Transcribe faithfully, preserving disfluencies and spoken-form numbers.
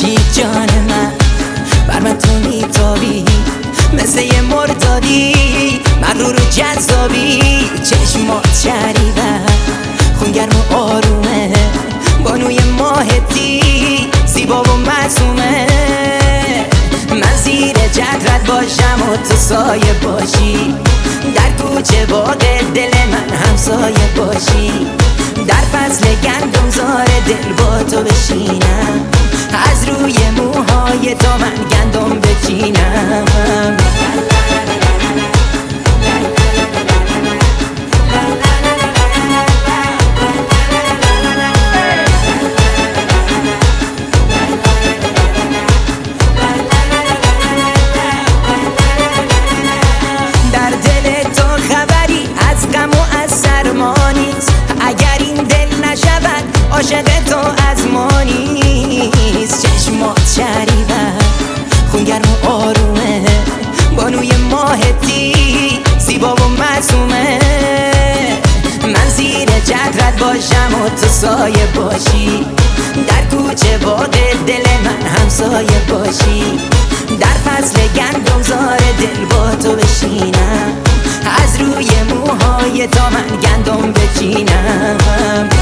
باشی جان من، بر من تو میتابی مثل یه مرتادی، مغرور و جذابی، چشمات شریبه، خونگرم و آرومه، بانوی ماهتی، زیبا و معصومه. من زیر چترت باشم و تو سایه باشی، در کوچه باغ دل من همسایه باشی، در فصل گندم زار دل با تو بشینم، از روی موهای تو من گندم بچینم. در دل تو خبری از غم و از سرما نیست، اگر این دل نشود عاشق تو از ما نیست. چشمات شریبه، خونگرم و آرومه، بانوی ماهتی، زیبا و معصومه. من زیر چترت باشم و تو سایه باشی، در کوچه باغ دل من همسایه باشی، در فصل گندم زار دل با تو بشینم، از روی موهای تو من گندم بچینم.